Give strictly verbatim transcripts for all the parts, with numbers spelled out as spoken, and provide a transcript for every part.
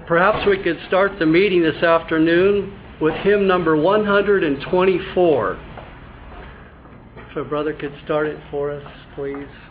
Perhaps we could start the meeting this afternoon with hymn number one hundred twenty-four. If a brother could start it for us, please.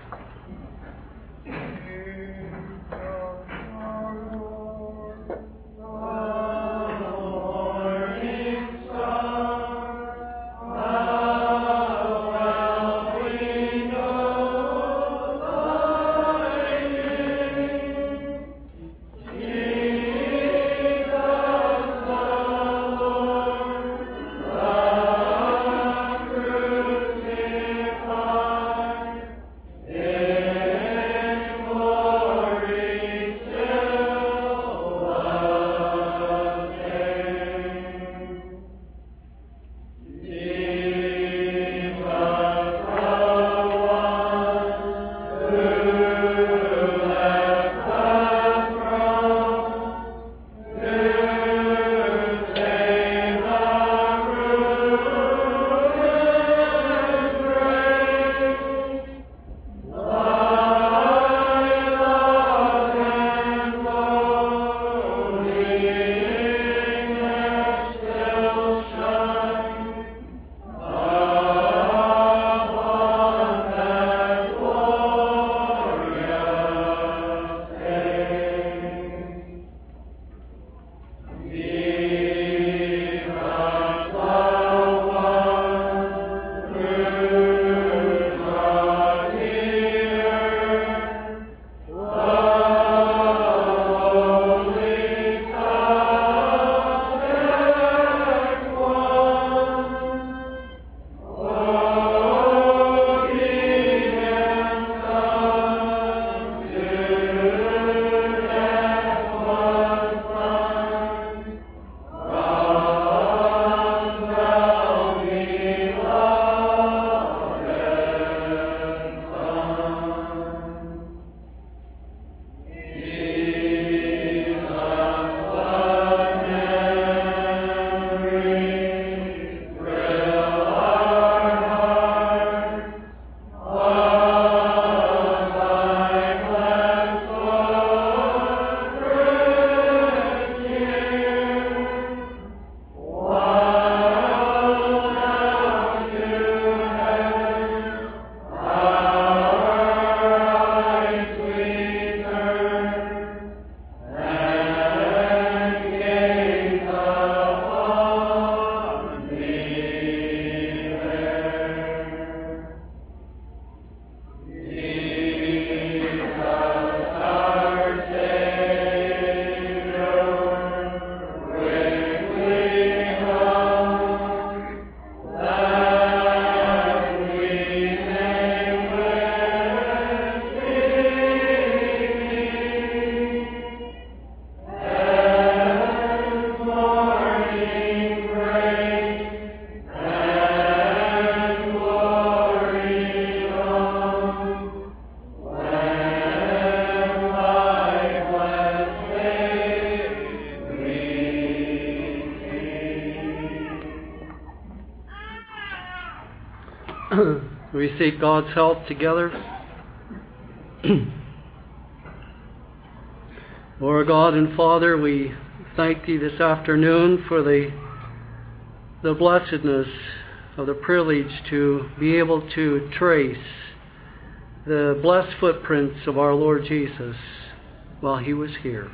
We seek God's help together. Lord God and Father, we thank Thee this afternoon for the, the blessedness of the privilege to be able to trace the blessed footprints of our Lord Jesus while He was here.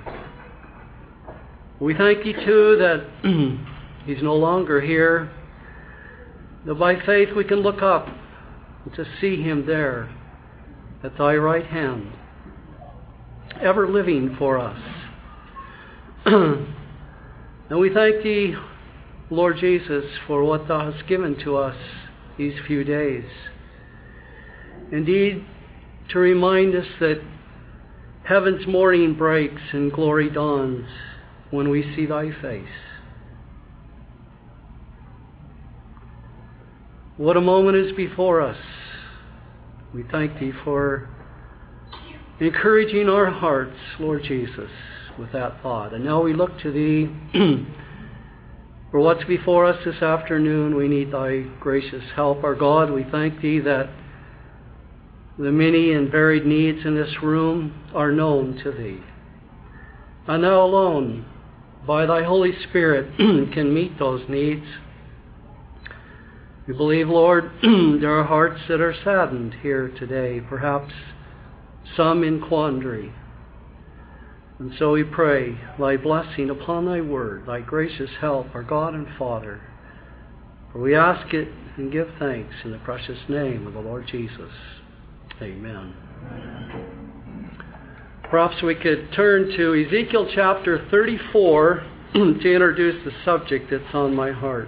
We thank Thee too that He's no longer here, that by faith we can look up and to see Him there at Thy right hand, ever living for us. And we thank Thee, Lord Jesus, for what Thou hast given to us these few days. Indeed, to remind us that heaven's morning breaks and glory dawns when we see Thy face. What a moment is before us. We thank Thee for encouraging our hearts, Lord Jesus, with that thought. And now we look to Thee for what's before us this afternoon. We need Thy gracious help. Our God, we thank Thee that the many and varied needs in this room are known to Thee. And Thou alone by thy Holy Spirit, can meet those needs. We believe, Lord, there are hearts that are saddened here today, perhaps some in quandary. And so we pray thy blessing upon thy word, thy gracious help, our God and Father. For we ask it and give thanks in the precious name of the Lord Jesus. Amen. Perhaps we could turn to Ezekiel chapter thirty-four to introduce the subject that's on my heart.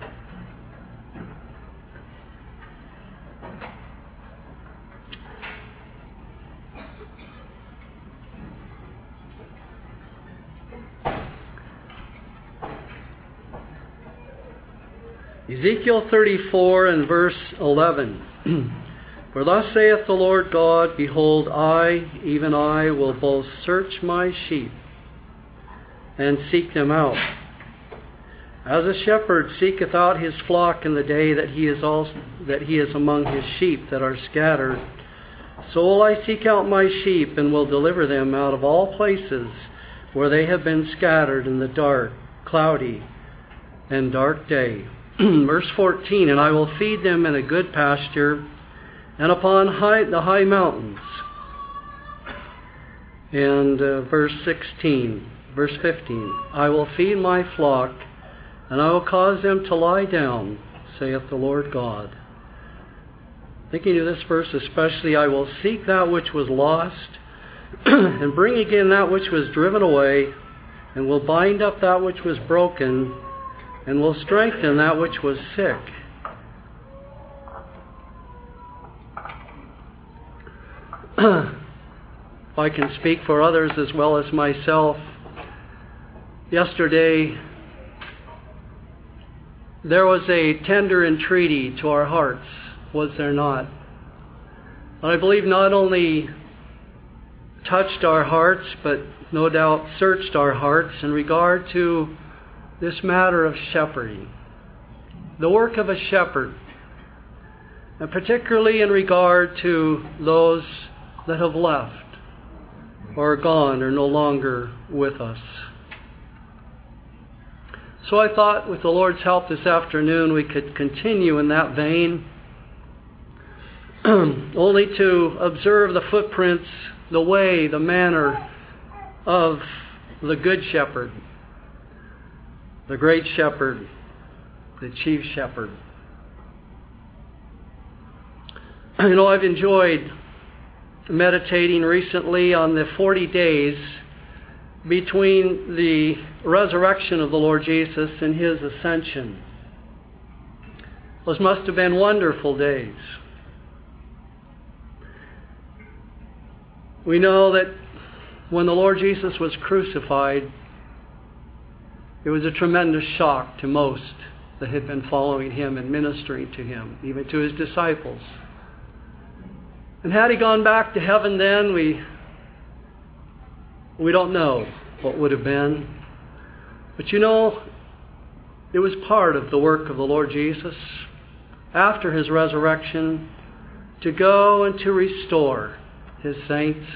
Ezekiel thirty-four and verse eleven. For thus saith the Lord God, behold, I, even I, will both search my sheep and seek them out. As a shepherd seeketh out his flock in the day that he is also, that he is among his sheep that are scattered, so will I seek out my sheep and will deliver them out of all places where they have been scattered in the dark, cloudy, and dark day. Verse fourteen, and I will feed them in a good pasture and upon high, the high mountains. And uh, verse sixteen, verse fifteen, I will feed my flock and I will cause them to lie down, saith the Lord God. Thinking of this verse especially, I will seek that which was lost and bring again that which was driven away, and will bind up that which was broken, and will strengthen that which was sick. If I can speak for others as well as myself, yesterday there was a tender entreaty to our hearts, was there not? And I believe not only touched our hearts, but no doubt searched our hearts in regard to this matter of shepherding, the work of a shepherd, and particularly in regard to those that have left or are gone or no longer with us. So I thought with the Lord's help this afternoon we could continue in that vein, only to observe the footprints, the way, the manner of the Good Shepherd, the Great Shepherd, the Chief Shepherd. You know, I've enjoyed meditating recently on the forty days between the resurrection of the Lord Jesus and his ascension. Those must have been wonderful days. We know that when the Lord Jesus was crucified, it was a tremendous shock to most that had been following him and ministering to him, even to his disciples. And had he gone back to heaven then, we we don't know what would have been. But you know, it was part of the work of the Lord Jesus after his resurrection to go and to restore his saints.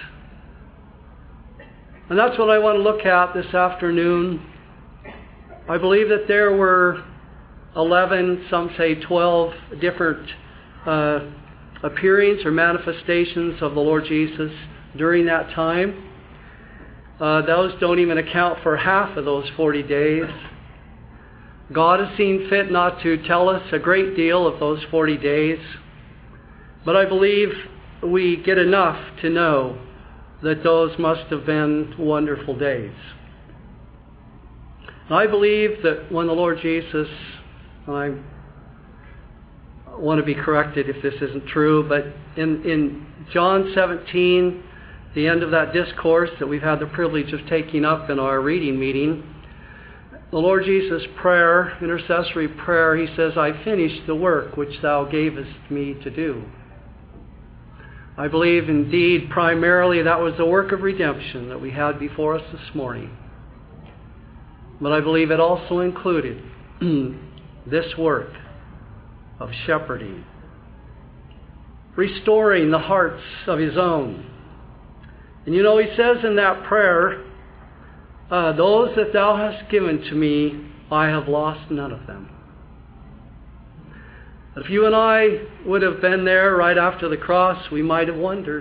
And that's what I want to look at this afternoon. I believe that there were eleven, some say twelve different uh, appearings or manifestations of the Lord Jesus during that time. Uh, those don't even account for half of those forty days. God has seen fit not to tell us a great deal of those forty days, but I believe we get enough to know that those must have been wonderful days. And I believe that when the Lord Jesus, and I want to be corrected if this isn't true, but in, in John seventeen, the end of that discourse that we've had the privilege of taking up in our reading meeting, the Lord Jesus' prayer, intercessory prayer, he says, I finished the work which thou gavest me to do. I believe indeed primarily that was the work of redemption that we had before us this morning. But I believe it also included this work of shepherding, restoring the hearts of his own. And you know, he says in that prayer uh, those that thou hast given to me, I have lost none of them. If you and I would have been there right after the cross, we might have wondered.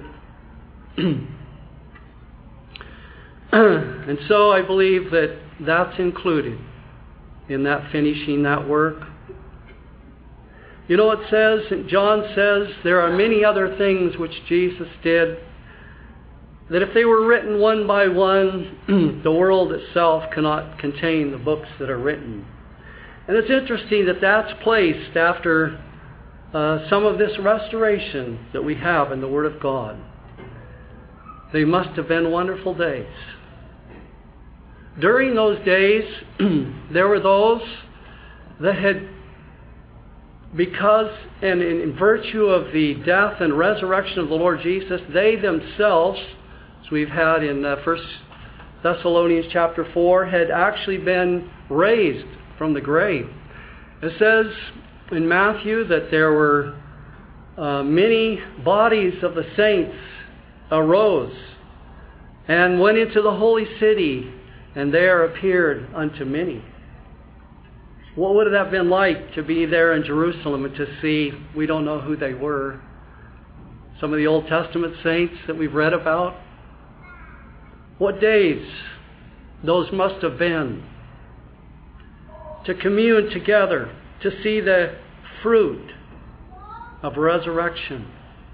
And so I believe that that's included in that finishing that work. You know, it says, John says, there are many other things which Jesus did, that if they were written one by one, the world itself cannot contain the books that are written. And it's interesting that that's placed after uh, some of this restoration that we have in the Word of God. They must have been wonderful days. During those days, there were those that had, because and in virtue of the death and resurrection of the Lord Jesus, they themselves, as we've had in uh, First Thessalonians chapter four, had actually been raised from the grave. It says in Matthew that there were uh, many bodies of the saints arose and went into the holy city, and there appeared unto many. What would it have been like to be there in Jerusalem and to see, we don't know who they were, some of the Old Testament saints that we've read about? What days those must have been. To commune together, to see the fruit of resurrection.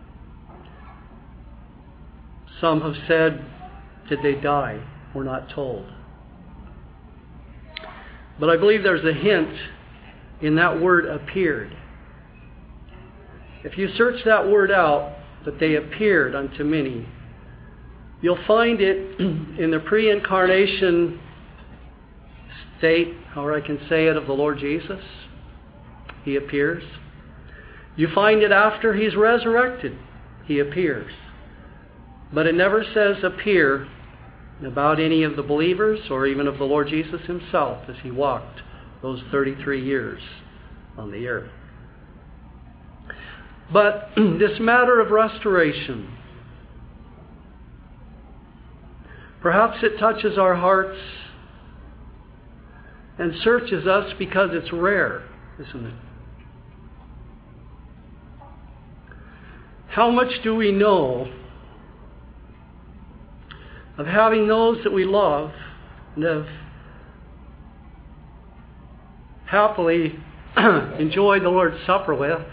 Some have said, did they die? We're not told. But I believe there's a hint in that word appeared. If you search that word out, that they appeared unto many, you'll find it in the pre-incarnation state, however I can say it, of the Lord Jesus. He appears. You find it after He's resurrected. He appears. But it never says appear about any of the believers or even of the Lord Jesus Himself as He walked those thirty-three years on the earth. But this matter of restoration, perhaps it touches our hearts and searches us because it's rare, isn't it? How much do we know of having those that we love and have happily enjoyed the Lord's Supper with,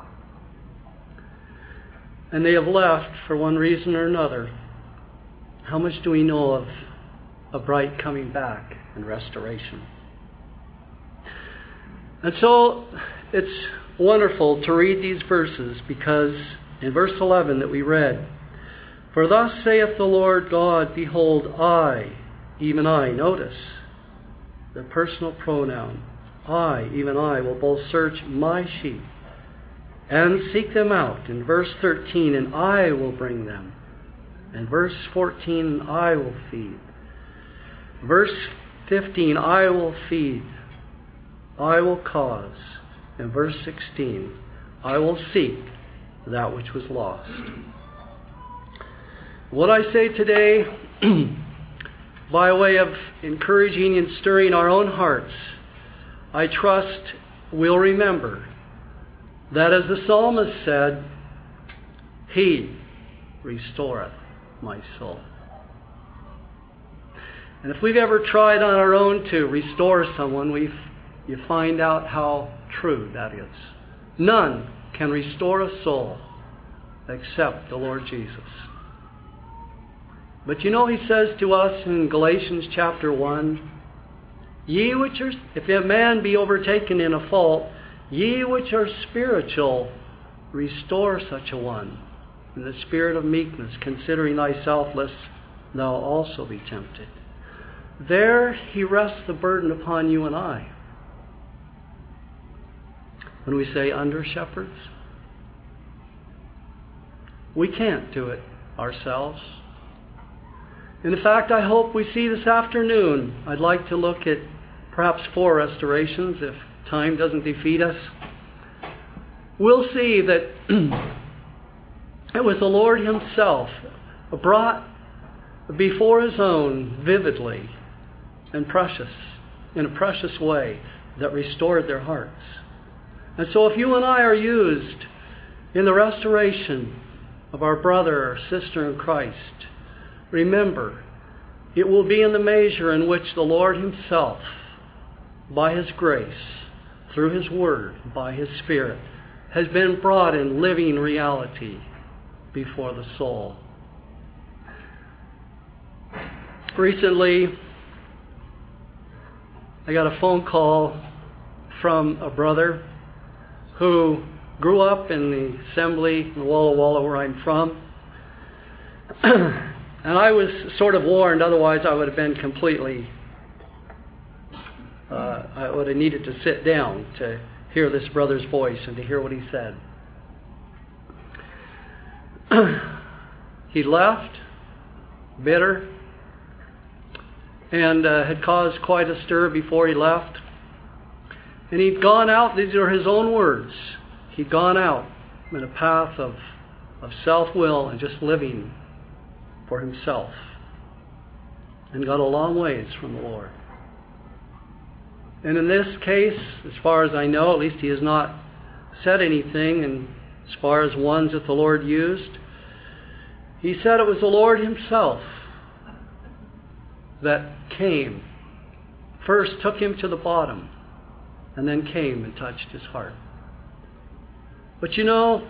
and they have left for one reason or another? How much do we know of a bright coming back and restoration? And so it's wonderful to read these verses, because in verse eleven that we read, for thus saith the Lord God, behold, I, even I, notice the personal pronoun, I, even I, will both search my sheep and seek them out. In verse thirteen, and I will bring them. In verse fourteen, I will feed. Verse fifteen, I will feed. I will cause. In verse sixteen, I will seek that which was lost. What I say today, by way of encouraging and stirring our own hearts, I trust we'll remember that as the psalmist said, He restoreth my soul. And if we've ever tried on our own to restore someone, we've you find out how true that is. None can restore a soul except the Lord Jesus. But you know, He says to us in Galatians chapter one, ye which are, if a man be overtaken in a fault, ye which are spiritual, restore such a one in the spirit of meekness, considering thyself, lest thou also be tempted. There He rests the burden upon you and I. When we say under shepherds, we can't do it ourselves. In fact, I hope we see this afternoon, I'd like to look at perhaps four restorations if time doesn't defeat us. We'll see that it was the Lord Himself brought before His own vividly and precious, in a precious way that restored their hearts. And so if you and I are used in the restoration of our brother or sister in Christ, remember, it will be in the measure in which the Lord himself, by his grace, through his word, by his Spirit, has been brought in living reality before the soul. Recently, I got a phone call from a brother who grew up in the assembly in Walla Walla, where I'm from. And I was sort of warned, otherwise I would have been completely, uh, I would have needed to sit down to hear this brother's voice and to hear what he said. He left, bitter, and uh, had caused quite a stir before he left. And he'd gone out, these are his own words, he'd gone out in a path of, of self-will and just living for himself, and got a long ways from the Lord. And in this case, as far as I know, at least he has not said anything, and as far as ones that the Lord used, he said it was the Lord himself that came, first took him to the bottom, and then came and touched his heart. But you know,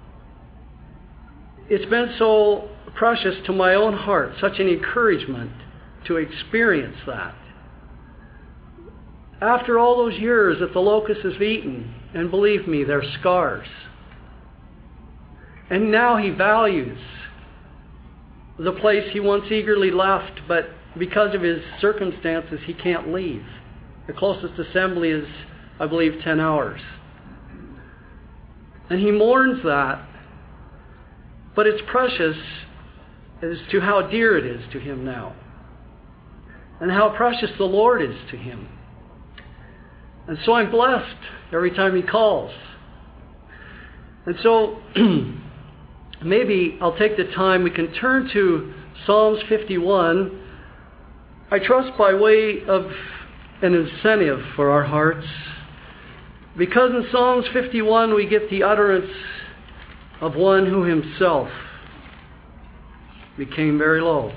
it's been so precious to my own heart, such an encouragement to experience that. After all those years that the locust has eaten, and believe me, they're scars. And now he values the place he once eagerly left, but because of his circumstances, he can't leave. The closest assembly is, I believe, ten hours. And he mourns that, but it's precious as to how dear it is to him now, and how precious the Lord is to him. And so I'm blessed every time he calls. And so maybe I'll take the time, we can turn to Psalms fifty-one. I trust by way of an incentive for our hearts, because in Psalms fifty-one we get the utterance of one who himself became very low.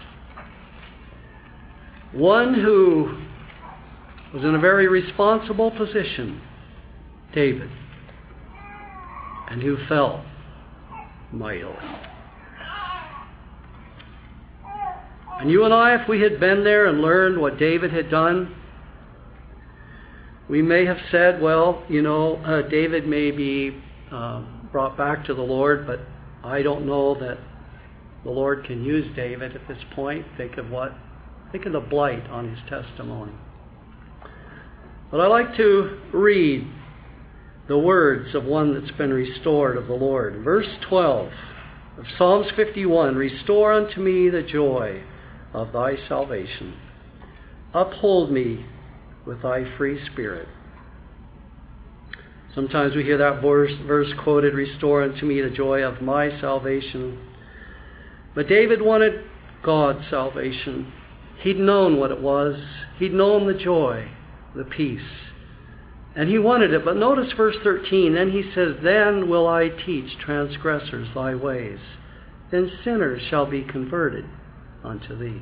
One who was in a very responsible position, David, and who fell mightily. And you and I, if we had been there and learned what David had done, we may have said, well, you know, uh, David may be uh, brought back to the Lord, but I don't know that the Lord can use David at this point. Think of what, think of the blight on his testimony. But I like to read the words of one that's been restored of the Lord. Verse twelve of Psalms fifty-one, restore unto me the joy of thy salvation. Uphold me with thy free spirit. Sometimes we hear that verse, verse quoted, restore unto me the joy of my salvation. But David wanted God's salvation. He'd known what it was. He'd known the joy, the peace. And he wanted it. But notice verse thirteen. Then he says, then will I teach transgressors thy ways. Then sinners shall be converted unto thee.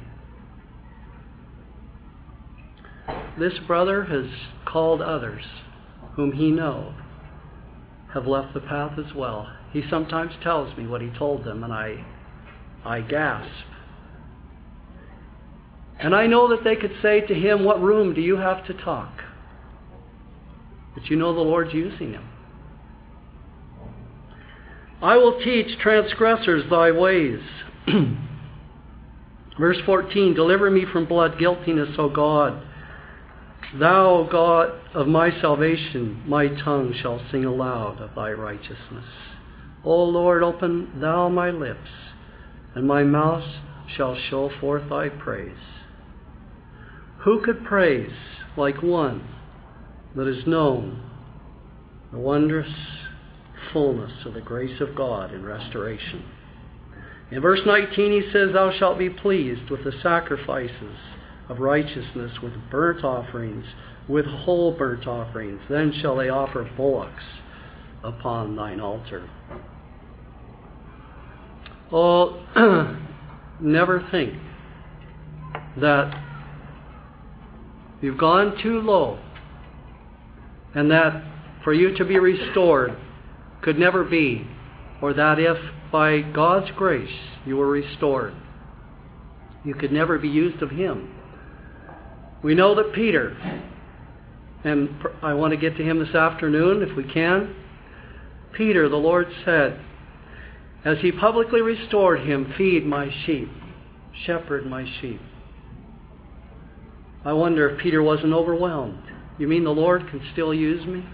This brother has called others whom he knows have left the path as well. He sometimes tells me what he told them, and I, I gasp. And I know that they could say to him, what room do you have to talk? But you know the Lord's using him. I will teach transgressors thy ways. Verse fourteen, deliver me from blood guiltiness, O God. Thou, God of my salvation, my tongue shall sing aloud of thy righteousness. O Lord, open thou my lips, and my mouth shall show forth thy praise. Who could praise like one that has known the wondrous fullness of the grace of God in restoration? In verse nineteen he says, thou shalt be pleased with the sacrifices of righteousness with burnt offerings, with whole burnt offerings. Then shall they offer bullocks upon thine altar. Oh, never think that you've gone too low and that for you to be restored could never be, or that if by God's grace you were restored, you could never be used of Him. We know that Peter, and I want to get to him this afternoon if we can. Peter, the Lord said, as He publicly restored him, feed my sheep, shepherd my sheep. I wonder if Peter wasn't overwhelmed. You mean the Lord can still use me?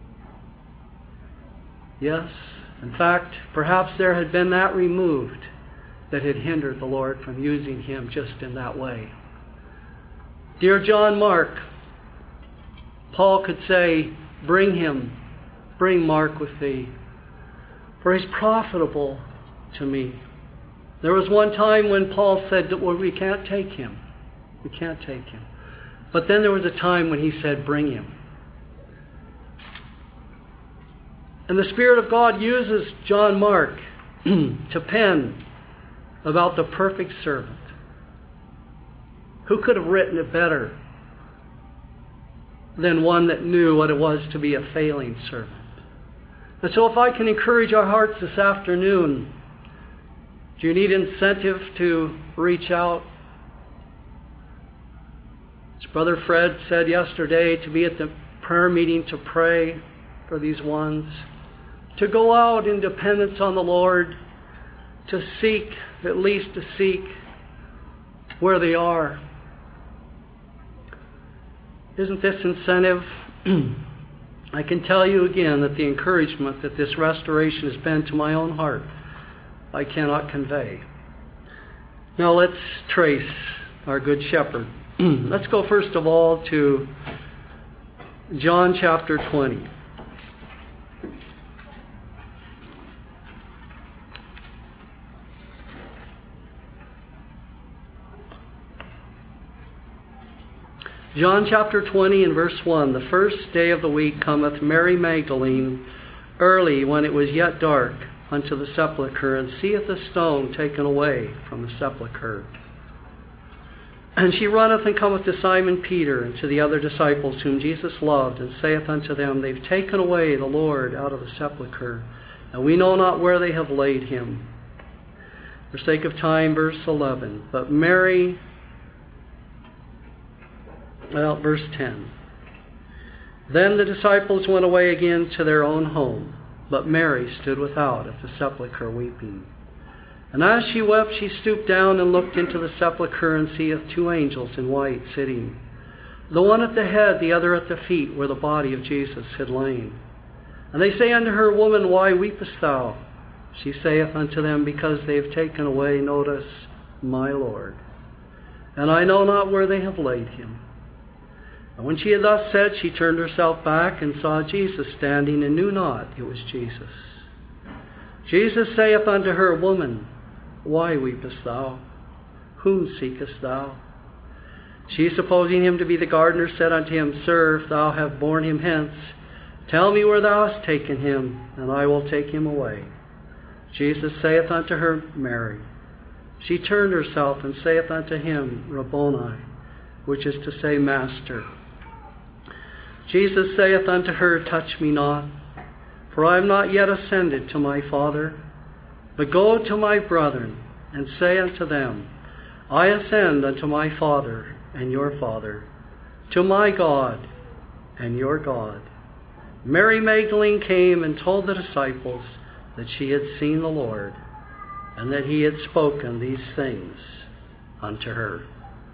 Yes. In fact, perhaps there had been that removed that had hindered the Lord from using him just in that way. Dear John Mark, Paul could say, bring him, bring Mark with thee, for he's profitable to me. There was one time when Paul said, well, we can't take him. We can't take him. But then there was a time when he said, bring him. And the Spirit of God uses John Mark to pen about the perfect servant. Who could have written it better than one that knew what it was to be a failing servant? And so if I can encourage our hearts this afternoon, do you need incentive to reach out? As Brother Fred said yesterday, to be at the prayer meeting to pray for these ones, to go out in dependence on the Lord, to seek, at least to seek where they are. Isn't this incentive? I can tell you again that the encouragement that this restoration has been to my own heart, I cannot convey. Now let's trace our Good Shepherd. Let's go first of all to John chapter twenty. John chapter twenty and verse one. The first day of the week cometh Mary Magdalene early, when it was yet dark, unto the sepulchre, and seeth the stone taken away from the sepulchre. And she runneth and cometh to Simon Peter and to the other disciples whom Jesus loved, and saith unto them, They've taken away the Lord out of the sepulchre, and we know not where they have laid him. For sake of time, verse eleven. But Mary... Well, verse ten. Then the disciples went away again to their own home, but Mary stood without at the sepulchre weeping. And as she wept, she stooped down and looked into the sepulchre, and seeth two angels in white sitting, the one at the head, the other at the feet, where the body of Jesus had lain. And they say unto her, Woman, why weepest thou? She saith unto them, Because they have taken away, notice, my Lord, and I know not where they have laid him. And when she had thus said, she turned herself back and saw Jesus standing, and knew not it was Jesus. Jesus saith unto her, Woman, why weepest thou? Whom seekest thou? She, supposing him to be the gardener, said unto him, Sir, if thou have borne him hence, tell me where thou hast taken him, and I will take him away. Jesus saith unto her, Mary. She turned herself and saith unto him, Rabboni, which is to say, Master. Jesus saith unto her, Touch me not, for I am not yet ascended to my Father, but go to my brethren, and say unto them, I ascend unto my Father and your Father, to my God and your God. Mary Magdalene came and told the disciples that she had seen the Lord, and that he had spoken these things unto her.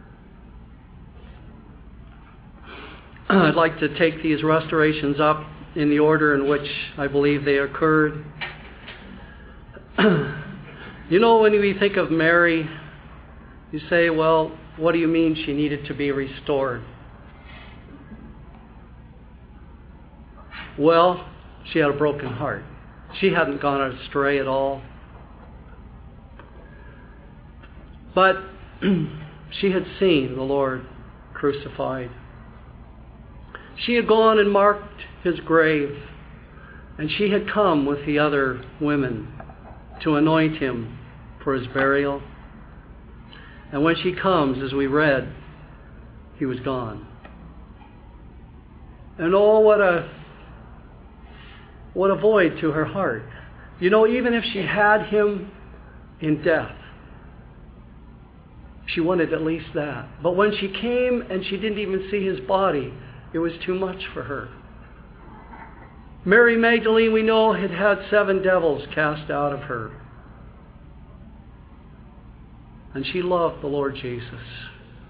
I'd like to take these restorations up in the order in which I believe they occurred. You know, when we think of Mary, you say, well, what do you mean she needed to be restored? Well, she had a broken heart. She hadn't gone astray at all. But she had seen the Lord crucified. She had gone and marked his grave, and she had come with the other women to anoint him for his burial. And when she comes, as we read, he was gone. And oh, what a what a void to her heart. You know, even if she had him in death, she wanted at least that. But when she came and she didn't even see his body, it was too much for her. Mary Magdalene, we know, had had seven devils cast out of her. And she loved the Lord Jesus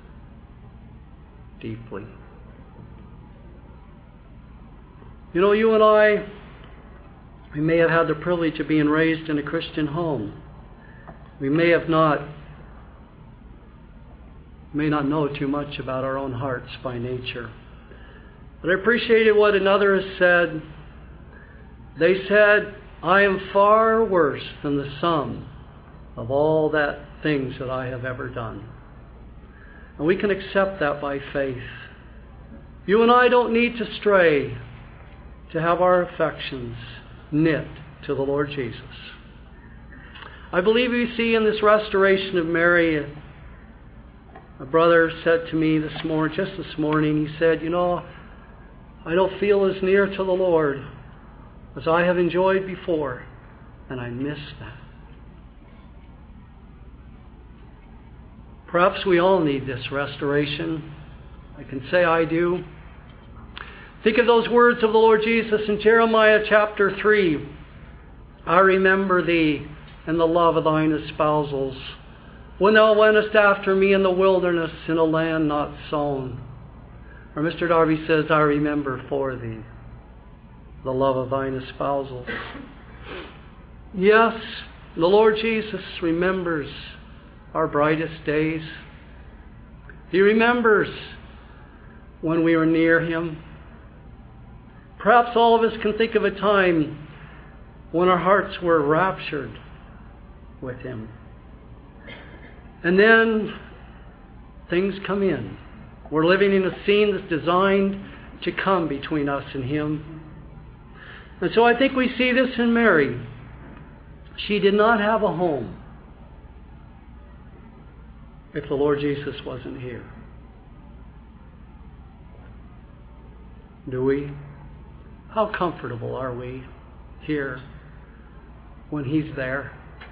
deeply. You know, you and I, we may have had the privilege of being raised in a Christian home. We may have not, may not know too much about our own hearts by nature. But I appreciated what another has said. They said, I am far worse than the sum of all that things that I have ever done. And we can accept that by faith. You and I don't need to stray to have our affections knit to the Lord Jesus. I believe we see in this restoration of Mary, a brother said to me this morning, just this morning, he said, you know, I don't feel as near to the Lord as I have enjoyed before, and I miss that. Perhaps we all need this restoration. I can say I do. Think of those words of the Lord Jesus in Jeremiah chapter three. I remember thee and the love of thine espousals, when thou wentest after me in the wilderness, in a land not sown. Or Mister Darby says, I remember for thee the love of thine espousals. Yes, the Lord Jesus remembers our brightest days. He remembers when we were near him. Perhaps all of us can think of a time when our hearts were raptured with him. And then things come in. We're living in a scene that's designed to come between us and him. And so I think we see this in Mary. She did not have a home if the Lord Jesus wasn't here. Do we? How comfortable are we here when he's there?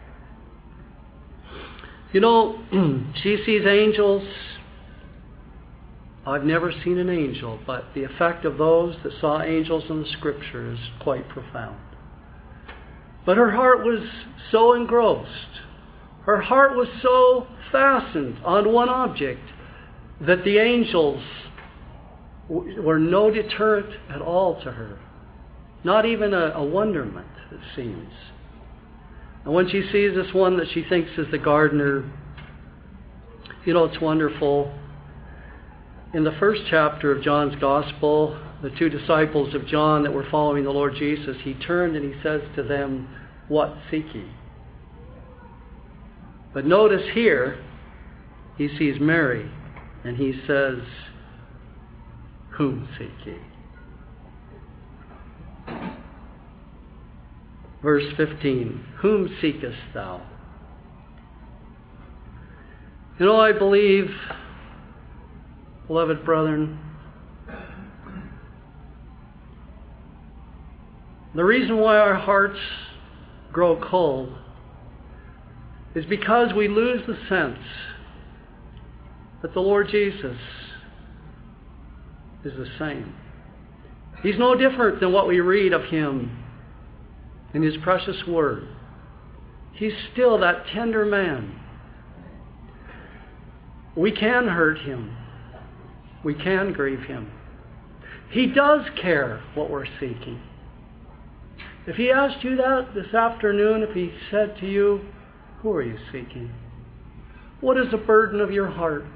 You know, she sees angels. I've never seen an angel, but the effect of those that saw angels in the Scripture is quite profound. But her heart was so engrossed, her heart was so fastened on one object, that the angels were no deterrent at all to her. Not even a, a wonderment, it seems. And when she sees this one that she thinks is the gardener, you know, it's wonderful. In the first chapter of John's Gospel, the two disciples of John that were following the Lord Jesus, he turned and he says to them, what seek ye? But notice here, he sees Mary, and he says, whom seek ye? Verse fifteen, whom seekest thou? You know, I believe, beloved brethren, the reason why our hearts grow cold is because we lose the sense that the Lord Jesus is the same. He's no different than what we read of him in his precious word. He's still that tender man. We can hurt him. We can grieve him. He does care what we're seeking. If he asked you that this afternoon, if he said to you, who are you seeking? What is the burden of your heart?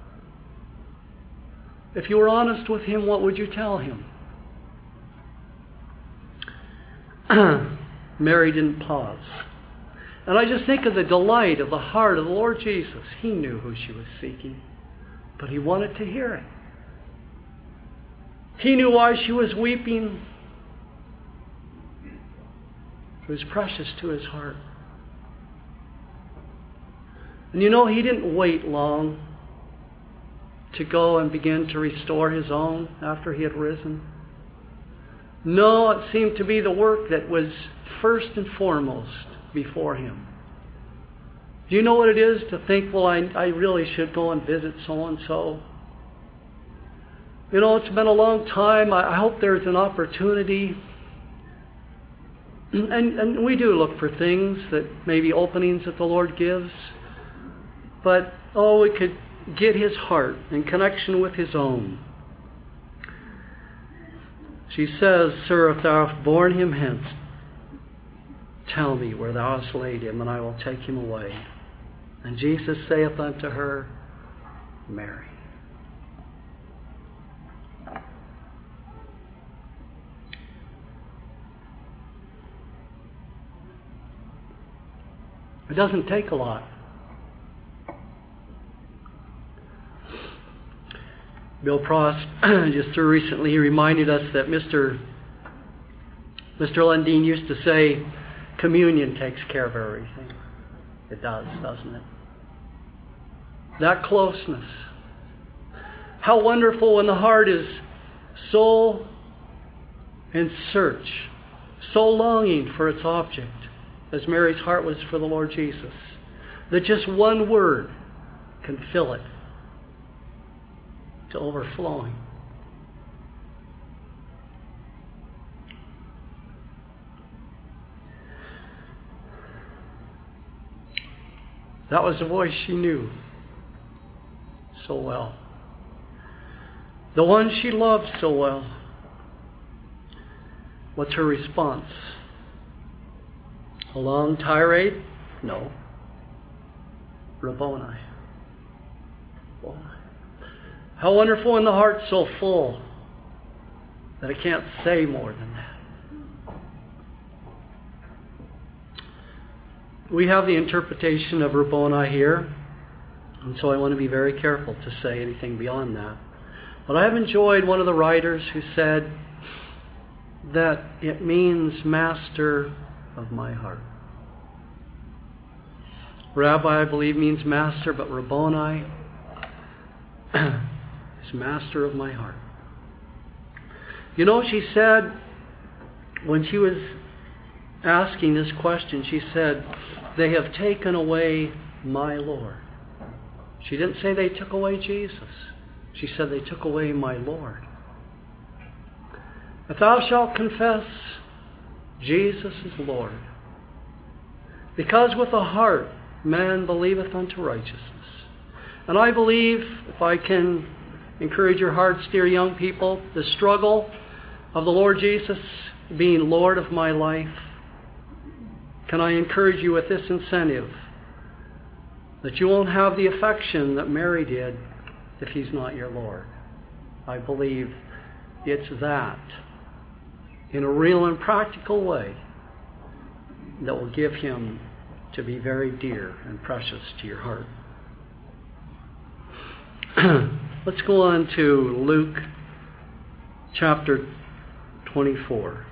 If you were honest with him, what would you tell him? Mary didn't pause. And I just think of the delight of the heart of the Lord Jesus. He knew who she was seeking, but he wanted to hear it. He knew why she was weeping. It was precious to his heart. And you know, he didn't wait long to go and begin to restore his own after he had risen. No, it seemed to be the work that was first and foremost before him. Do you know what it is to think, well, I, I really should go and visit so-and-so? You know, it's been a long time. I, I hope there's an opportunity. And, and we do look for things that maybe openings that the Lord gives. But, oh, we could get his heart in connection with his own. She says, Sir, if thou hast borne him hence, tell me where thou hast laid him, and I will take him away. And Jesus saith unto her, Mary. It doesn't take a lot. Bill Prost, just through recently, he reminded us that Mister Mister Lundeen used to say, communion takes care of everything. It does, doesn't it? That closeness. How wonderful when the heart is so in search, so longing for its object, as Mary's heart was for the Lord Jesus, that just one word can fill it to overflowing. That was the voice she knew so well. The one she loved so well. What's her response? A long tirade? No. Rabboni. Rabboni. How wonderful when the heart's so full that it can't say more than that. We have the interpretation of Rabboni here, and so I want to be very careful to say anything beyond that. But I have enjoyed one of the writers who said that it means master of my heart. Rabbi, I believe, means master, but Rabboni is master of my heart. You know, she said, when she was asking this question, she said, they have taken away my Lord. She didn't say they took away Jesus. She said they took away my Lord. If thou shalt confess Jesus is Lord, because with the heart man believeth unto righteousness. And I believe, if I can encourage your hearts, dear young people, the struggle of the Lord Jesus being Lord of my life, can I encourage you with this incentive, that you won't have the affection that Mary did if he's not your Lord. I believe it's that, in a real and practical way, that will give him to be very dear and precious to your heart. Let's go on to Luke chapter twenty-four.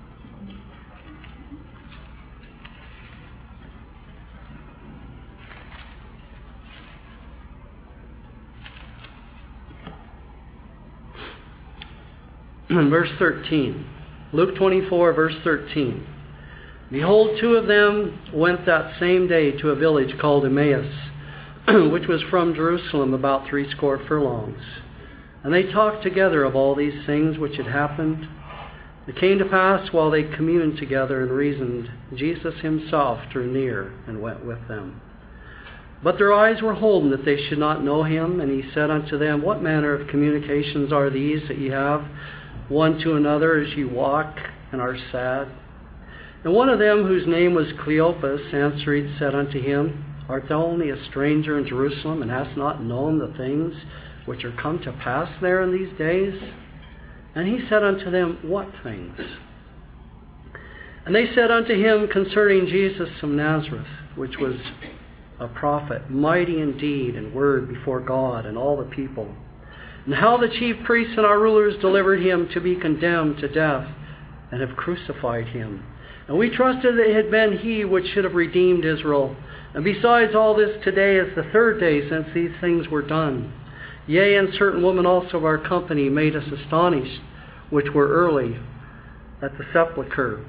Verse thirteen. Luke twenty-four, verse thirteen. Behold, two of them went that same day to a village called Emmaus, which was from Jerusalem about threescore furlongs. And they talked together of all these things which had happened. It came to pass, while they communed together and reasoned, Jesus himself drew near and went with them. But their eyes were holden that they should not know him. And he said unto them, What manner of communications are these that ye have one to another as ye walk and are sad? And one of them, whose name was Cleopas, answering, said unto him, Art thou only a stranger in Jerusalem, and hast not known the things which are come to pass there in these days? And he said unto them, What things? And they said unto him concerning Jesus of Nazareth, which was a prophet, mighty in deed and word before God and all the people. And how the chief priests and our rulers delivered him to be condemned to death and have crucified him. And we trusted that it had been he which should have redeemed Israel. And besides all this, today is the third day since these things were done. Yea, and certain women also of our company made us astonished, which were early at the sepulchre.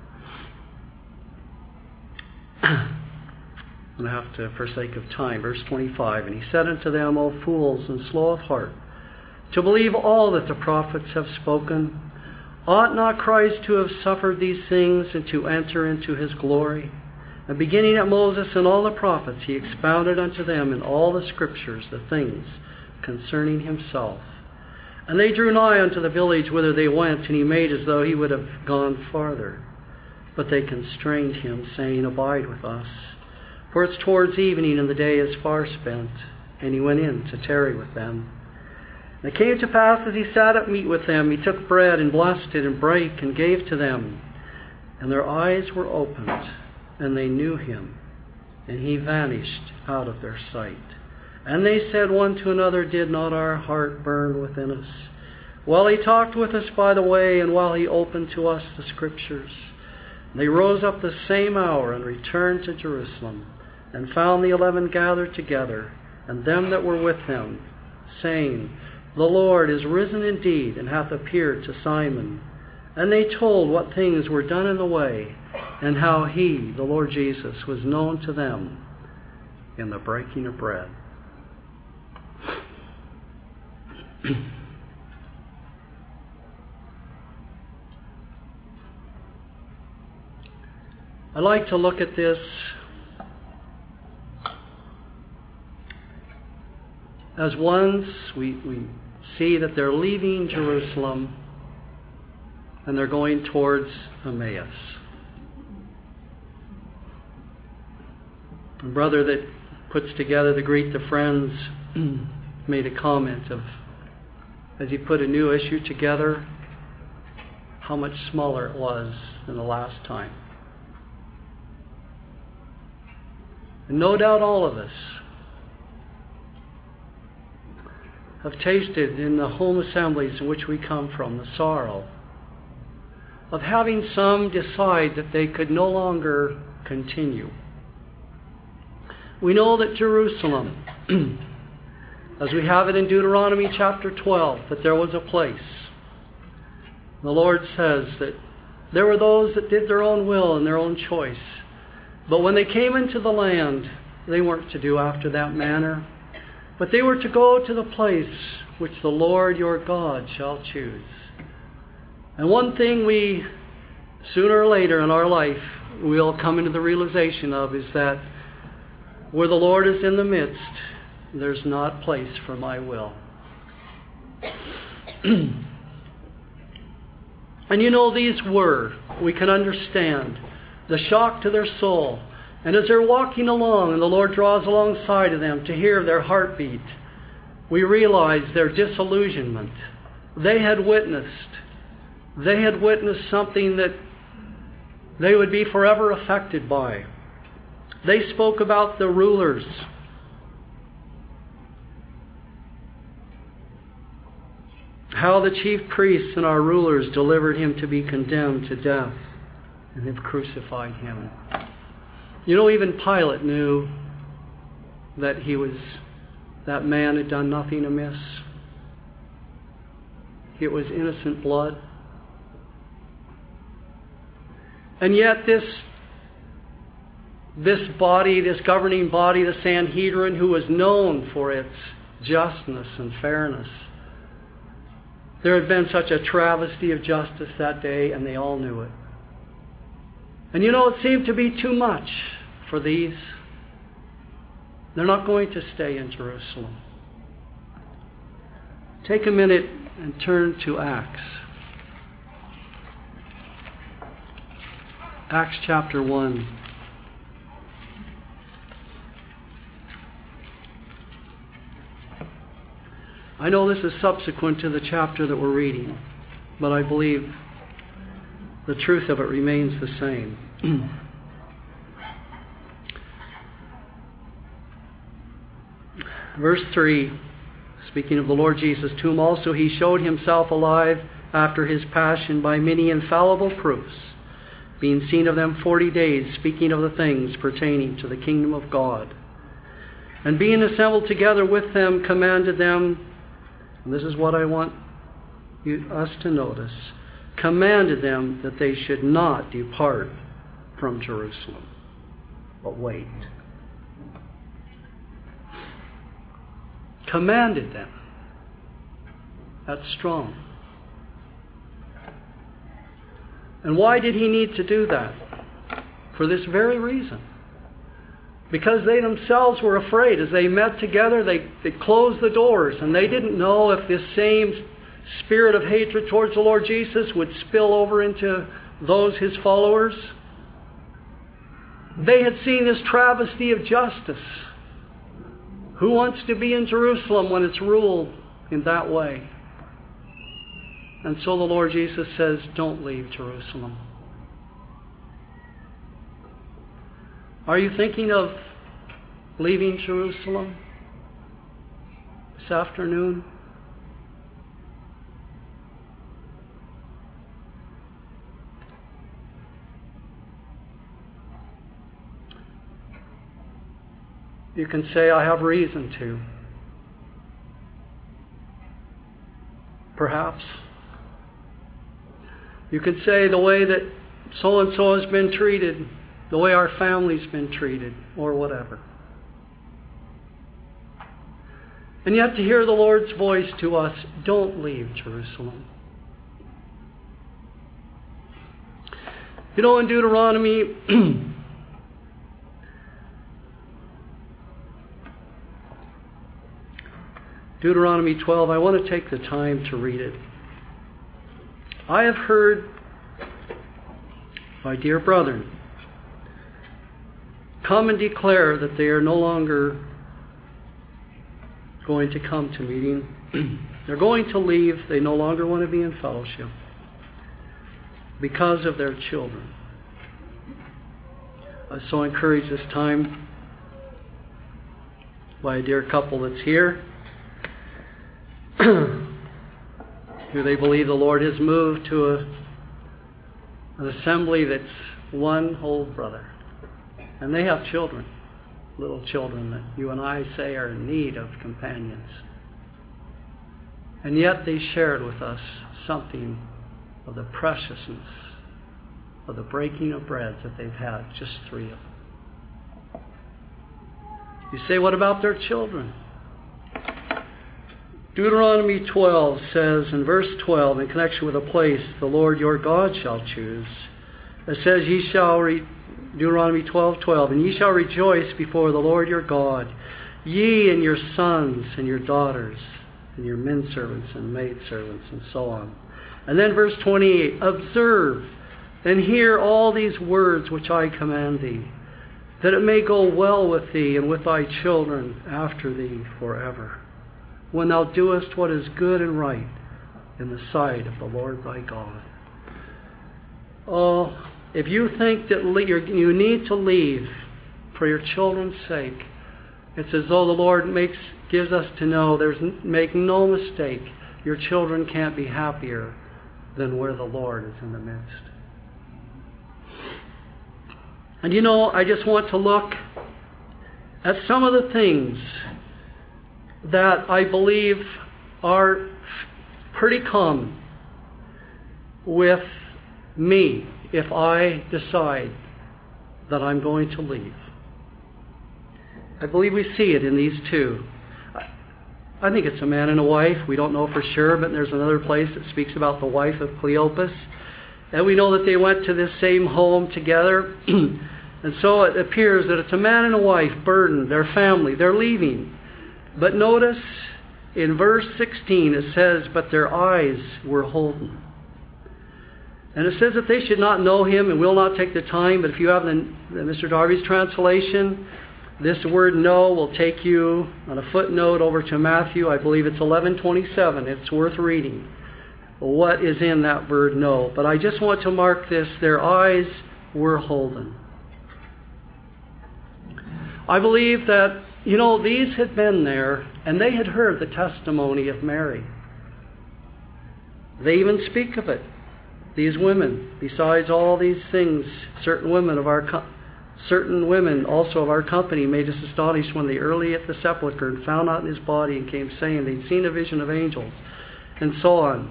I'm going to have to, for sake of time, verse twenty-five. And he said unto them, O fools and slow of heart, to believe all that the prophets have spoken. Ought not Christ to have suffered these things and to enter into his glory? And beginning at Moses and all the prophets, he expounded unto them in all the scriptures the things concerning himself. And they drew nigh unto the village whither they went, and he made as though he would have gone farther. But they constrained him, saying, Abide with us, for it's towards evening, and the day is far spent. And he went in to tarry with them. And it came to pass, as he sat at meat with them, he took bread, and blessed it, and brake, and gave to them. And their eyes were opened, and they knew him, and he vanished out of their sight. And they said one to another, Did not our heart burn within us, while he talked with us by the way, and while he opened to us the scriptures? And they rose up the same hour, and returned to Jerusalem, and found the eleven gathered together, and them that were with them, saying, The Lord is risen indeed, and hath appeared to Simon. And they told what things were done in the way, and how he, the Lord Jesus, was known to them in the breaking of bread. I like to look at this as once we, we see that they're leaving Jerusalem and they're going towards Emmaus. A brother that puts together the Greet the Friends made a comment of, as he put a new issue together, how much smaller it was than the last time. And no doubt all of us have tasted in the home assemblies in which we come from the sorrow of having some decide that they could no longer continue. We know that Jerusalem, as we have it in Deuteronomy chapter twelve, that there was a place. The Lord says that there were those that did their own will and their own choice. But when they came into the land, they weren't to do after that manner. But they were to go to the place which the Lord your God shall choose. And one thing we, sooner or later in our life, will come into the realization of is that where the Lord is in the midst, there's not place for my will. And you know, these were, we can understand, the shock to their soul. And as they're walking along and the Lord draws alongside of them to hear their heartbeat, we realize their disillusionment. They had witnessed, they had witnessed something that they would be forever affected by. They spoke about the rulers. How the chief priests and our rulers delivered him to be condemned to death and have crucified him. You know, even Pilate knew that he was, that man had done nothing amiss. It was innocent blood. And yet this, this body, this governing body, the Sanhedrin, who was known for its justness and fairness, there had been such a travesty of justice that day, and they all knew it. And you know, it seemed to be too much for these. They're not going to stay in Jerusalem. Take a minute and turn to Acts. Acts chapter one. I know this is subsequent to the chapter that we're reading, but I believe the truth of it remains the same. Verse three, speaking of the Lord Jesus, to whom also he showed himself alive after his passion by many infallible proofs, being seen of them forty days, speaking of the things pertaining to the kingdom of God. And being assembled together with them, commanded them, and this is what I want you, us to notice, commanded them that they should not depart from Jerusalem, but wait. Commanded them. That's strong. And why did he need to do that? For this very reason. Because they themselves were afraid. As they met together, they, they closed the doors, and they didn't know if this same spirit of hatred towards the Lord Jesus would spill over into those, his followers. They had seen this travesty of justice. Who wants to be in Jerusalem when it's ruled in that way? And so the Lord Jesus says, don't leave Jerusalem. Are you thinking of leaving Jerusalem this afternoon? You can say, I have reason to. Perhaps. You can say the way that so-and-so has been treated, the way our family's been treated, or whatever. And yet to hear the Lord's voice to us, don't leave Jerusalem. You know, in Deuteronomy Deuteronomy twelve, I want to take the time to read it. I have heard, my dear brethren, come and declare that they are no longer going to come to meeting. They're going to leave. They no longer want to be in fellowship because of their children. I so encouraged this time by a dear couple that's here, who they believe the Lord has moved to a, an assembly that's one whole brother. And they have children, little children that you and I say are in need of companions. And yet they shared with us something of the preciousness of the breaking of bread that they've had, just three of them. You say, what about their children? Deuteronomy twelve says in verse twelve, in connection with a place the Lord your God shall choose, it says, ye shall re- Deuteronomy twelve twelve, and ye shall rejoice before the Lord your God, ye and your sons and your daughters, and your men servants and maid servants, and so on. And then verse twenty-eight, observe and hear all these words which I command thee, that it may go well with thee and with thy children after thee forever, when thou doest what is good and right in the sight of the Lord thy God. Oh, if you think that you need to leave for your children's sake, it's as though the Lord makes gives us to know, there's make no mistake, your children can't be happier than where the Lord is in the midst. And you know, I just want to look at some of the things that I believe are pretty common with me if I decide that I'm going to leave. I believe we see it in these two. I think it's a man and a wife. We don't know for sure, but there's another place that speaks about the wife of Cleopas. And we know that they went to this same home together. And so it appears that it's a man and a wife burdened, their family, they're leaving. But notice in verse sixteen it says, but their eyes were holden. And it says that they should not know him, and will not take the time. But if you have the, the Mister Darby's translation, this word know will take you on a footnote over to Matthew. I believe it's eleven twenty-seven. It's worth reading what is in that word know. But I just want to mark this, their eyes were holden. I believe that You know, these had been there, and they had heard the testimony of Mary. They even speak of it. These women, besides all these things, certain women of our co- certain women also of our company made us astonished when they early at the sepulchre and found not in his body, and came saying they'd seen a vision of angels, and so on.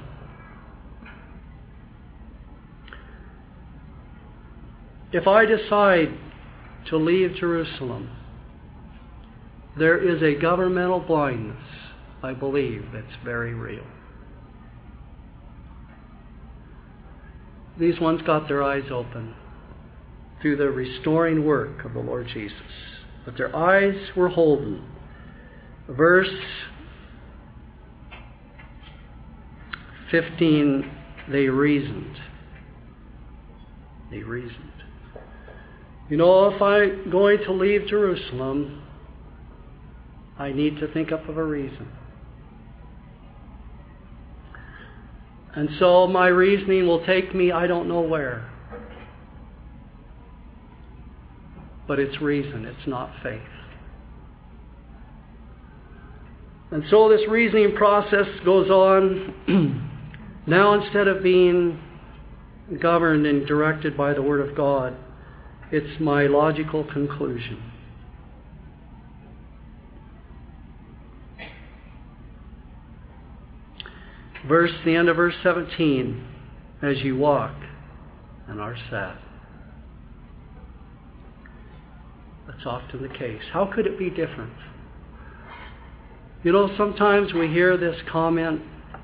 If I decide to leave Jerusalem, there is a governmental blindness, I believe, that's very real. These ones got their eyes open through the restoring work of the Lord Jesus. But their eyes were holden. Verse fifteen, they reasoned. They reasoned. You know, if I'm going to leave Jerusalem, I need to think up of a reason. And so my reasoning will take me, I don't know where. But it's reason, it's not faith. And so this reasoning process goes on. Now, instead of being governed and directed by the Word of God, it's my logical conclusion. Verse, the end of verse seventeen, as you walk and are sad. That's often the case. How could it be different? You know, sometimes we hear this comment,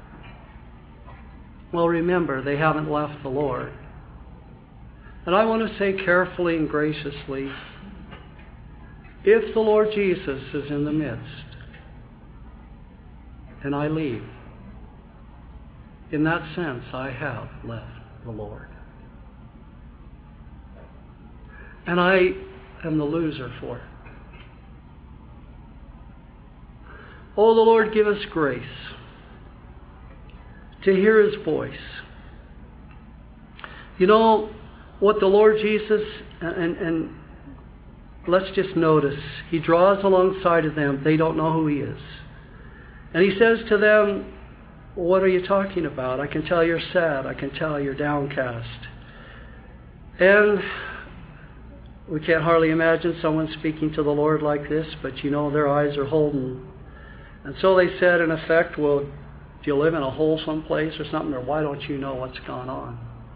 well, remember, they haven't left the Lord. And I want to say carefully and graciously, if the Lord Jesus is in the midst, and I leave, in that sense, I have left the Lord. And I am the loser for it. Oh, the Lord give us grace to hear His voice. You know, what the Lord Jesus, and, and let's just notice, He draws alongside of them. They don't know who He is. And He says to them, what are you talking about? I can tell you're sad. I can tell you're downcast. And we can't hardly imagine someone speaking to the Lord like this, but you know their eyes are holden. And so they said, in effect, well, do you live in a hole someplace or something, or why don't you know what's gone on?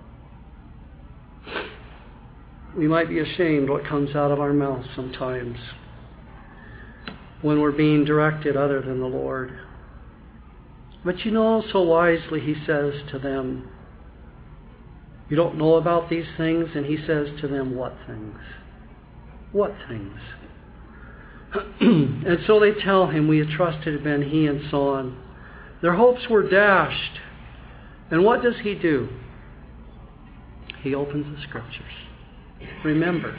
We might be ashamed what comes out of our mouths sometimes when we're being directed other than the Lord. But you know, so wisely He says to them, you don't know about these things? And He says to them, what things? What things? And so they tell Him, we had trusted it had been He, and so on. Their hopes were dashed. And what does He do? He opens the Scriptures. Remember.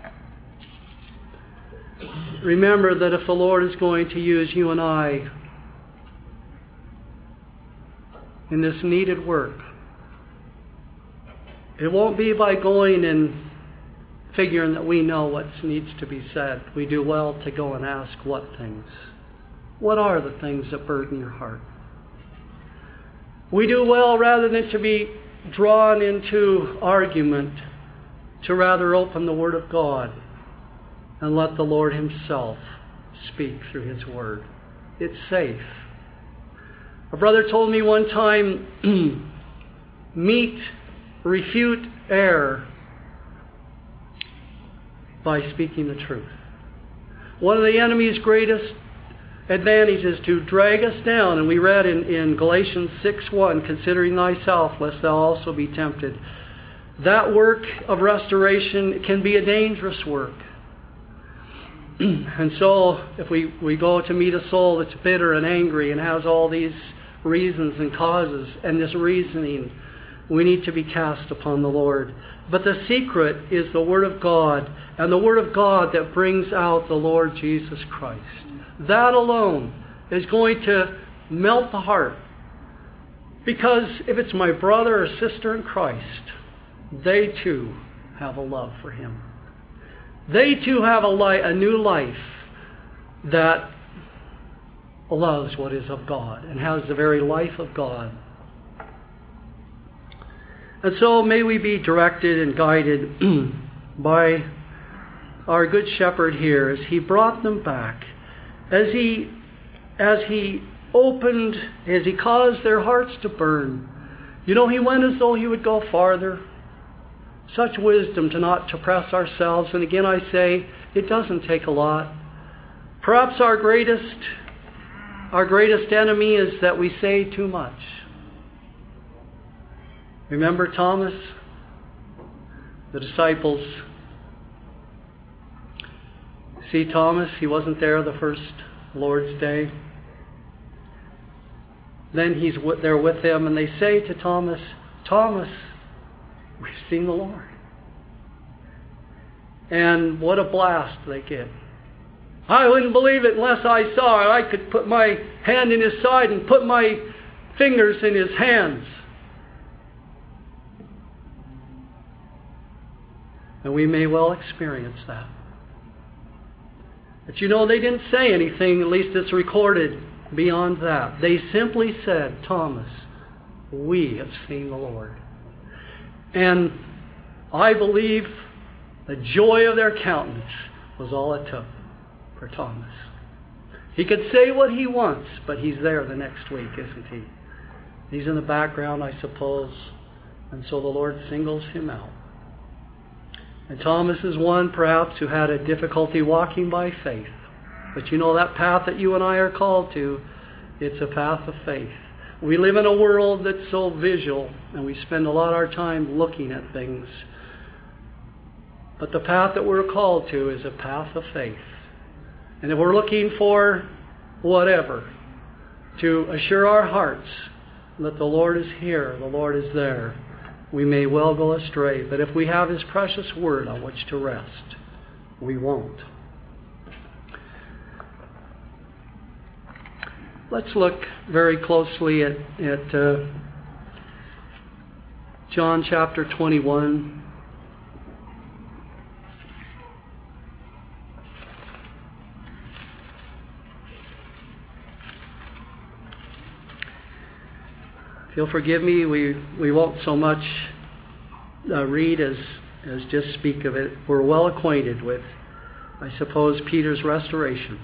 Remember that if the Lord is going to use you and I in this needed work, it won't be by going and figuring that we know what needs to be said. We do well to go and ask what things. What are the things that burden your heart? We do well, rather than to be drawn into argument, to rather open the Word of God and let the Lord Himself speak through His Word. It's safe. A brother told me one time, meet, refute error by speaking the truth. One of the enemy's greatest advantages is to drag us down. And we read in, in Galatians six one, considering thyself, lest thou also be tempted. That work of restoration can be a dangerous work. And so if we, we go to meet a soul that's bitter and angry and has all these reasons and causes and this reasoning, we need to be cast upon the Lord. But the secret is the Word of God, and the Word of God that brings out the Lord Jesus Christ. That alone is going to melt the heart. Because if it's my brother or sister in Christ, they too have a love for Him. They too have a, li- a new life that loves what is of God and has the very life of God. And so may we be directed and guided by our good shepherd here as he brought them back, as he as he opened, as he caused their hearts to burn. You know, he went as though he would go farther. Such wisdom to not to press ourselves. And again I say, it doesn't take a lot. Perhaps our greatest our greatest enemy is that we say too much. Remember Thomas? The disciples. See Thomas, he wasn't there the first Lord's Day. Then he's there with them, and they say to Thomas, Thomas, we've seen the Lord. And what a blast they get. I wouldn't believe it unless I saw it. I could put my hand in his side and put my fingers in his hands. And we may well experience that. But you know, they didn't say anything, at least it's recorded, beyond that. They simply said, Thomas, we have seen the Lord. And I believe the joy of their countenance was all it took for Thomas. He could say what he wants, but he's there the next week, isn't he? He's in the background, I suppose. And so the Lord singles him out. And Thomas is one, perhaps, who had a difficulty walking by faith. But you know, that path that you and I are called to, it's a path of faith. We live in a world that's so visual, and we spend a lot of our time looking at things. But the path that we're called to is a path of faith. And if we're looking for whatever, to assure our hearts that the Lord is here, the Lord is there, we may well go astray. But if we have His precious word on which to rest, we won't. Let's look very closely at, at uh, John chapter twenty-one. If you'll forgive me, we, we won't so much uh, read as, as just speak of it. We're well acquainted with, I suppose, Peter's restoration.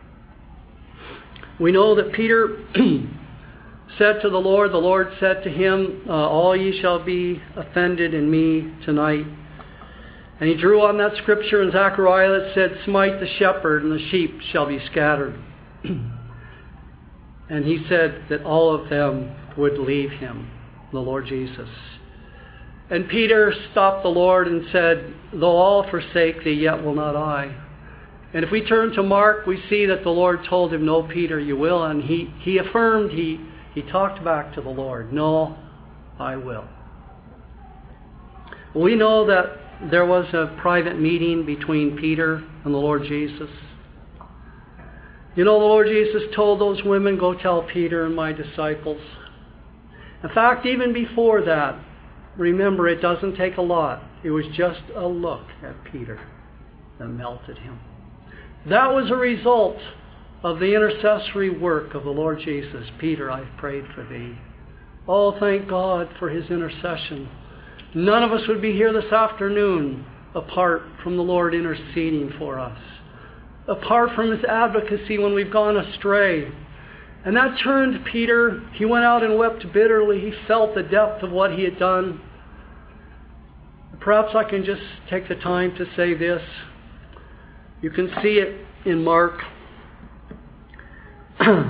We know that Peter said to the Lord, the Lord said to him, uh, all ye shall be offended in me tonight. And he drew on that scripture in Zechariah that said, smite the shepherd and the sheep shall be scattered. And he said that all of them would leave him, the Lord Jesus. And Peter stopped the Lord and said, though all forsake thee, yet will not I. And if we turn to Mark, we see that the Lord told him, no, Peter, you will. And he, he affirmed, he, he talked back to the Lord, no, I will. We know that there was a private meeting between Peter and the Lord Jesus. You know, the Lord Jesus told those women, go tell Peter and my disciples. In fact, even before that, remember, it doesn't take a lot. It was just a look at Peter that melted him. That was a result of the intercessory work of the Lord Jesus. Peter, I've prayed for thee. Oh, thank God for His intercession. None of us would be here this afternoon apart from the Lord interceding for us. Apart from His advocacy when we've gone astray. And that turned Peter. He went out and wept bitterly. He felt the depth of what he had done. Perhaps I can just take the time to say this. You can see it in Mark. If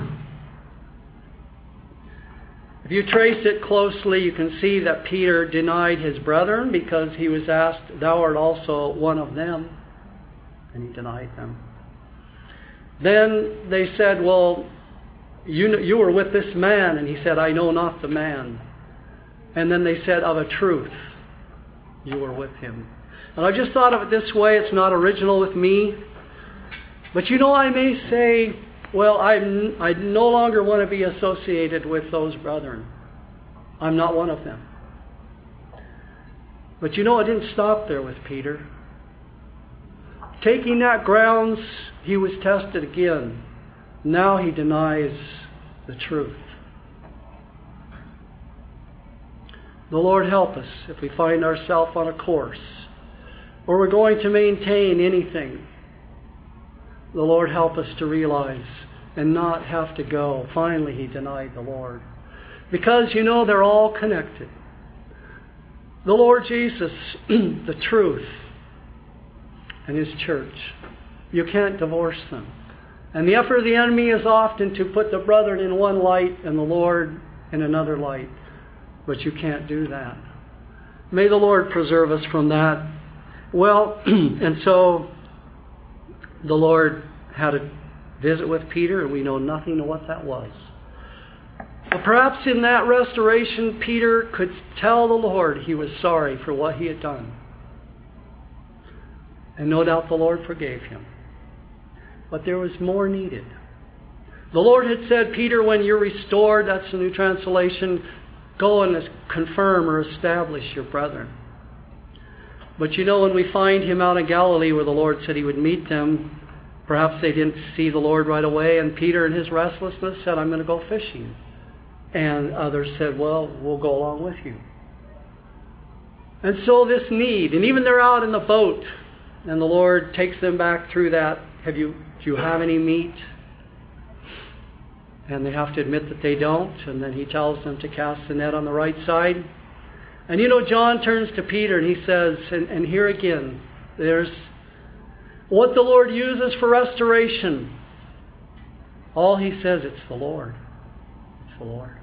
you trace it closely, you can see that Peter denied his brethren because he was asked, thou art also one of them. And he denied them. Then they said, well, you, you were with this man. And he said, I know not the man. And then they said, of a truth, you were with him. And I just thought of it this way. It's not original with me. But you know, I may say, well, I'm, I no longer want to be associated with those brethren. I'm not one of them. But you know, it didn't stop there with Peter. taking that grounds, he was tested again. Now he denies the truth. The Lord help us if we find ourselves on a course where we're going to maintain anything. The Lord help us to realize and not have to go. Finally, he denied the Lord. Because, you know, they're all connected. The Lord Jesus, the truth, and his church. You can't divorce them. And the effort of the enemy is often to put the brethren in one light and the Lord in another light. But you can't do that. May the Lord preserve us from that. Well, and so the Lord had a visit with Peter, and we know nothing of what that was. But perhaps in that restoration, Peter could tell the Lord he was sorry for what he had done. And no doubt the Lord forgave him. But there was more needed. The Lord had said, Peter, when you're restored, that's the New Translation, go and confirm or establish your brethren. But you know, when we find him out in Galilee where the Lord said he would meet them, perhaps they didn't see the Lord right away, and Peter in his restlessness said, I'm going to go fishing. And others said, well, we'll go along with you. And so this need, and even they're out in the boat, and the Lord takes them back through that. Have you, do you have any meat? And they have to admit that they don't. And then he tells them to cast the net on the right side. And you know, John turns to Peter and he says, and, and here again, there's what the Lord uses for restoration. All he says, it's the Lord. It's the Lord.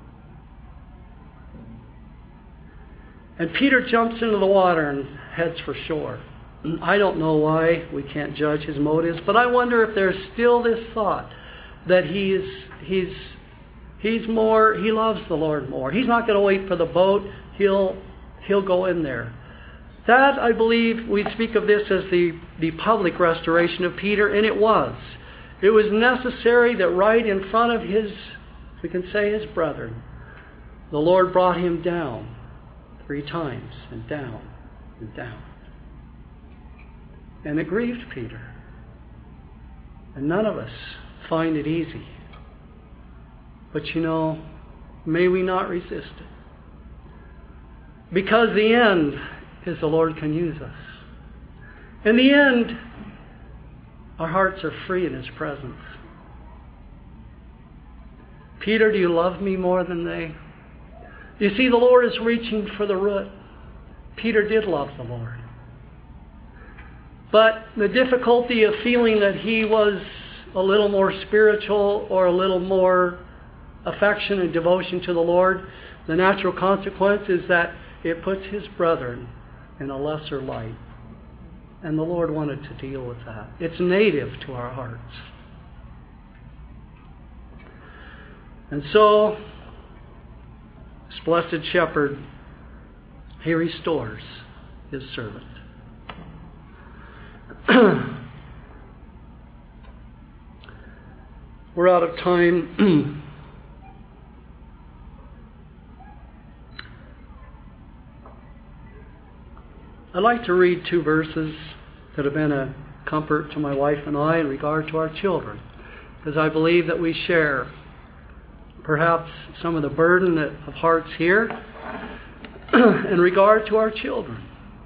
And Peter jumps into the water and heads for shore. I don't know why. We can't judge his motives. But I wonder if there's still this thought that he is, he's, he's more, he loves the Lord more. He's not going to wait for the boat. He'll, he'll go in there. That, I believe, we speak of this as the, the public restoration of Peter, and it was. It was necessary that right in front of his, we can say his brethren, the Lord brought him down three times, and down, and down. And it grieved Peter. And none of us find it easy. But you know, may we not resist it. Because the end is the Lord can use us. In the end, our hearts are free in his presence. Peter, do you love me more than they? You see, the Lord is reaching for the root. Peter did love the Lord. But the difficulty of feeling that he was a little more spiritual or a little more affection and devotion to the Lord, the natural consequence is that it puts his brethren in a lesser light. And the Lord wanted to deal with that. It's native to our hearts. And so, this blessed shepherd, he restores his servant. We're out of time. I'd like to read two verses that have been a comfort to my wife and I in regard to our children, because I believe that we share perhaps some of the burden of hearts here in regard to our children.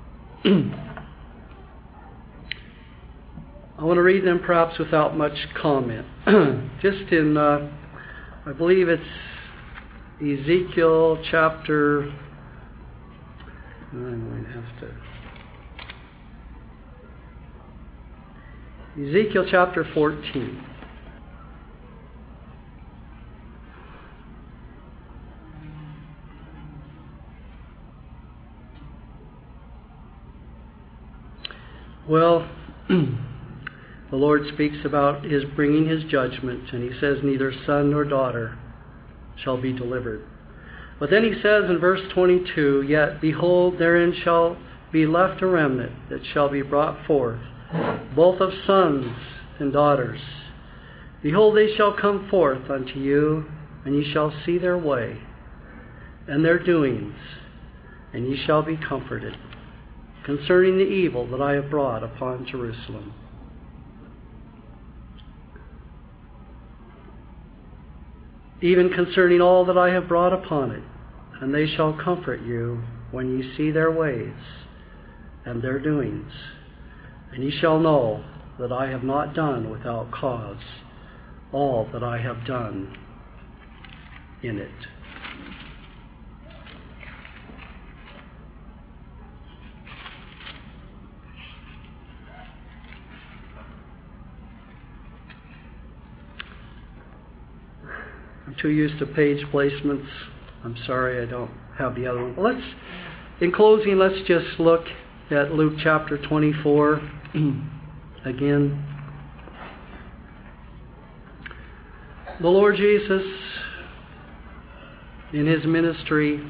I want to read them perhaps without much comment. Just in, uh, I believe it's Ezekiel chapter, I'm going to have to, Ezekiel chapter fourteen. Well, the Lord speaks about his bringing his judgment, and he says, neither son nor daughter shall be delivered. But then he says in verse twenty-two, yet behold, therein shall be left a remnant that shall be brought forth, both of sons and daughters. Behold, they shall come forth unto you, and ye shall see their way and their doings, and ye shall be comforted. concerning the evil that I have brought upon Jerusalem. Even concerning all that I have brought upon it, and they shall comfort you when ye see their ways and their doings, and ye shall know that I have not done without cause all that I have done in it. I'm too used to page placements. I'm sorry I don't have the other one. Let's, in closing, let's just look at Luke chapter twenty-four again. The Lord Jesus, in his ministry,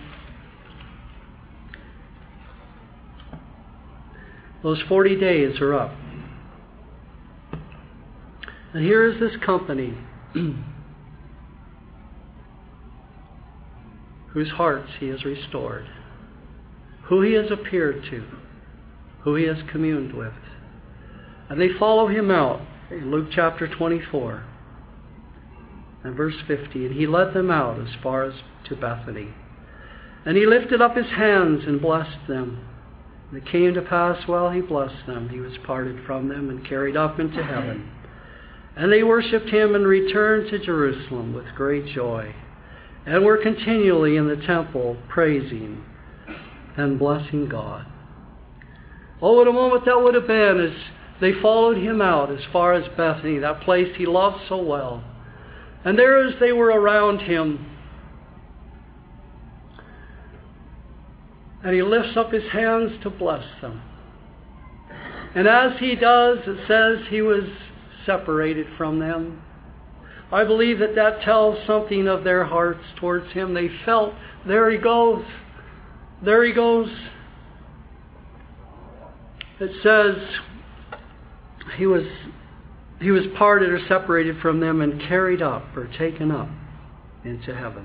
those forty days are up. And here is this company whose hearts he has restored, who he has appeared to, who he has communed with. And they follow him out in Luke chapter twenty-four and verse fifty. And he led them out as far as to Bethany. And he lifted up his hands and blessed them. And it came to pass while he blessed them, he was parted from them and carried up into heaven. And they worshipped him and returned to Jerusalem with great joy, and were continually in the temple praising and blessing God. Oh, what a moment that would have been as they followed him out as far as Bethany, that place he loved so well. And there as they were around him, and he lifts up his hands to bless them. And as he does, it says he was separated from them. I believe that that tells something of their hearts towards him. They felt, there he goes. There he goes. It says he was he was parted or separated from them and carried up or taken up into heaven.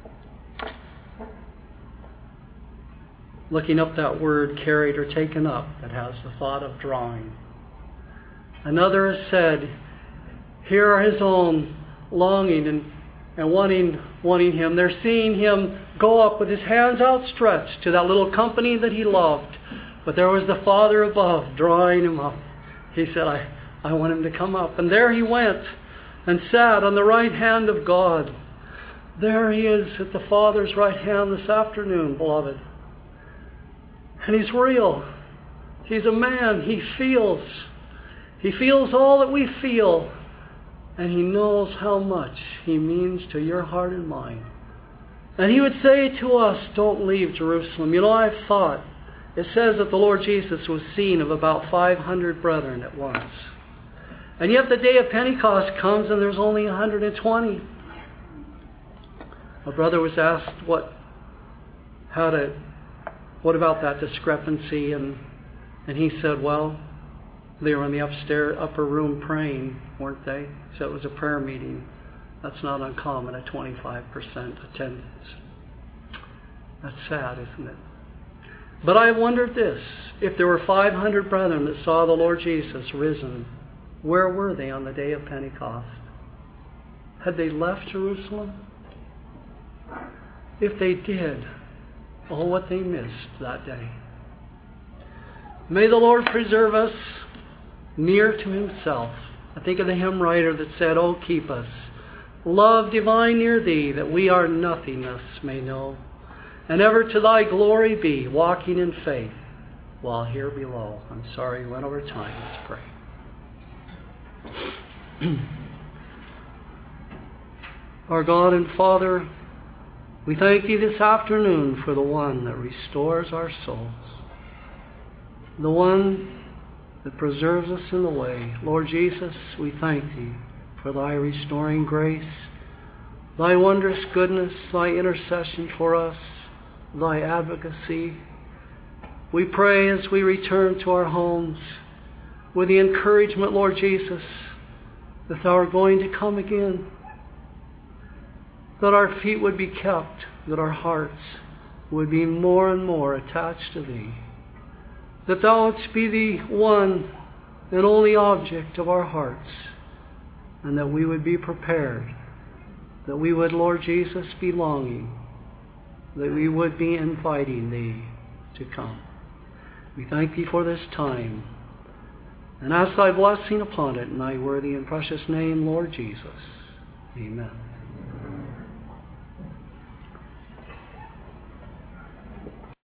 Looking up that word, carried or taken up, that has the thought of drawing. Another has said, here are his own longing and, and wanting, wanting him. They're seeing him go up with his hands outstretched to that little company that he loved. But there was the Father above drawing him up. He said, I, I want him to come up. And there he went and sat on the right hand of God. There he is at the Father's right hand this afternoon, beloved. And he's real. He's a man. He feels. He feels all that we feel. And he knows how much he means to your heart and mine. And he would say to us, don't leave Jerusalem. You know, I've thought, it says that the Lord Jesus was seen of about five hundred brethren at once. And yet the day of Pentecost comes and there's only one hundred twenty. A brother was asked what, how to, what about that discrepancy? And, and he said, well, they were in the upstairs, upper room praying, weren't they? So it was a prayer meeting. That's not uncommon, a twenty-five percent attendance. That's sad, isn't it? But I wondered this. If there were five hundred brethren that saw the Lord Jesus risen, where were they on the day of Pentecost? Had they left Jerusalem? If they did, oh, what they missed that day. May the Lord preserve us near to himself. I think of the hymn writer that said, oh, keep us, love divine near thee, that we our nothingness may know, and ever to thy glory be, walking in faith while here below. I'm sorry we went over time. Let's pray. Our God and Father, we thank thee this afternoon for the one that restores our souls, the one that preserves us in the way. Lord Jesus, we thank thee for thy restoring grace, thy wondrous goodness, thy intercession for us, thy advocacy. We pray as we return to our homes with the encouragement, Lord Jesus, that thou art going to come again, that our feet would be kept, that our hearts would be more and more attached to thee. that thou wouldst be the one and only object of our hearts, and that we would be prepared, that we would, Lord Jesus, be longing, that we would be inviting thee to come. We thank thee for this time, and ask thy blessing upon it in thy worthy and precious name, Lord Jesus. Amen.